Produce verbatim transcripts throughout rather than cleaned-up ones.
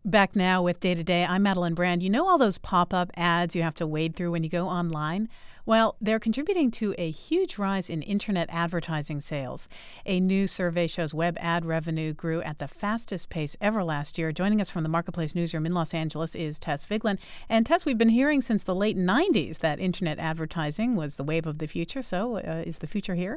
Back now with Day to Day, I'm Madeline Brand. You know all those pop-up ads you have to wade through when you go online? Well, they're contributing to a huge rise in internet advertising sales. A new survey shows web ad revenue grew at the fastest pace ever last year. Joining us from the Marketplace newsroom in Los Angeles is Tess Vigeland. And Tess, we've been hearing since the late nineties that internet advertising was the wave of the future. So uh, is the future here?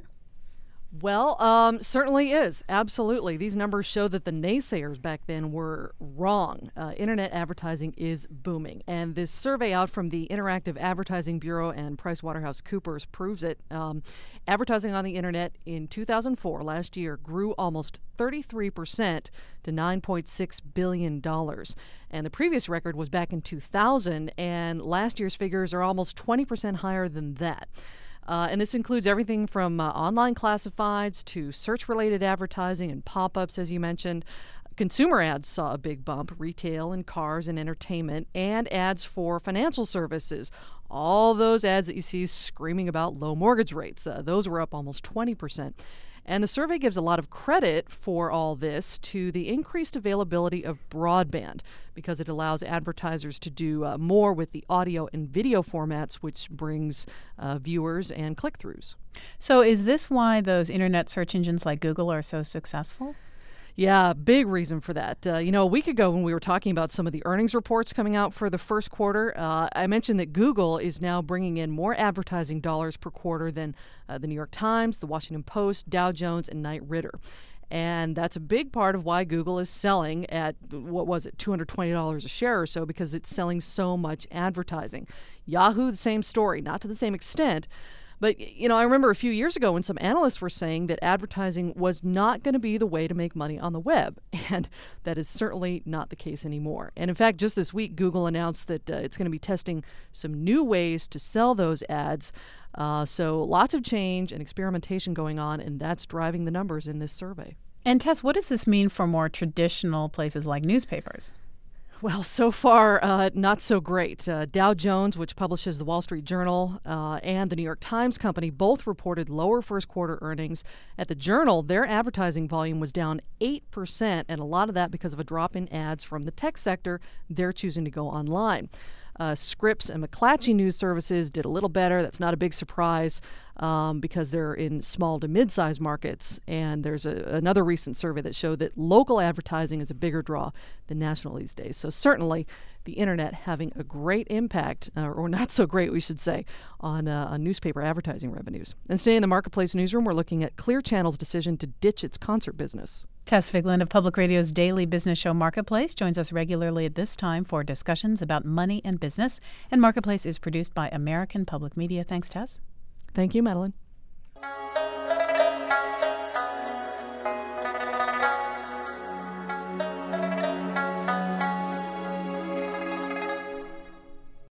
Well, um, certainly is. Absolutely. These numbers show that the naysayers back then were wrong. Uh, internet advertising is booming. And this survey out from the Interactive Advertising Bureau and PricewaterhouseCoopers proves it. Um, advertising on the internet in two thousand four, last year, grew almost thirty-three percent to nine point six billion dollars. And the previous record was back in two thousand, and last year's figures are almost twenty percent higher than that. Uh, and this includes everything from uh, online classifieds to search-related advertising and pop-ups, as you mentioned. Consumer ads saw a big bump, retail and cars and entertainment, and ads for financial services. All those ads that you see screaming about low mortgage rates, uh, those were up almost twenty percent. And the survey gives a lot of credit for all this to the increased availability of broadband, because it allows advertisers to do uh, more with the audio and video formats, which brings uh, viewers and click-throughs. So is this why those internet search engines like Google are so successful? Yeah, big reason for that. Uh, you know, a week ago when we were talking about some of the earnings reports coming out for the first quarter, uh, I mentioned that Google is now bringing in more advertising dollars per quarter than uh, the New York Times, the Washington Post, Dow Jones, and Knight Ridder. And that's a big part of why Google is selling at, what was it, two hundred twenty dollars a share or so, because it's selling so much advertising. Yahoo, the same story, not to the same extent. But, you know, I remember a few years ago when some analysts were saying that advertising was not going to be the way to make money on the web. And that is certainly not the case anymore. And in fact, just this week, Google announced that uh, it's going to be testing some new ways to sell those ads. Uh, so lots of change and experimentation going on, and that's driving the numbers in this survey. And Tess, what does this mean for more traditional places like newspapers? Well, so far, uh, not so great. Uh, Dow Jones, which publishes the Wall Street Journal, uh, and the New York Times Company both reported lower first quarter earnings. At the Journal, their advertising volume was down eight percent, and a lot of that because of a drop in ads from the tech sector. They're choosing to go online. Uh, Scripps and McClatchy News Services did a little better. That's not a big surprise um, because they're in small to mid-sized markets. And there's a, another recent survey that showed that local advertising is a bigger draw than national these days. So certainly the internet having a great impact, uh, or not so great, we should say, on, uh, on newspaper advertising revenues. And today in the Marketplace newsroom, we're looking at Clear Channel's decision to ditch its concert business. Tess Vigeland of Public Radio's daily business show Marketplace joins us regularly at this time for discussions about money and business. And Marketplace is produced by American Public Media. Thanks, Tess. Thank you, Madeline.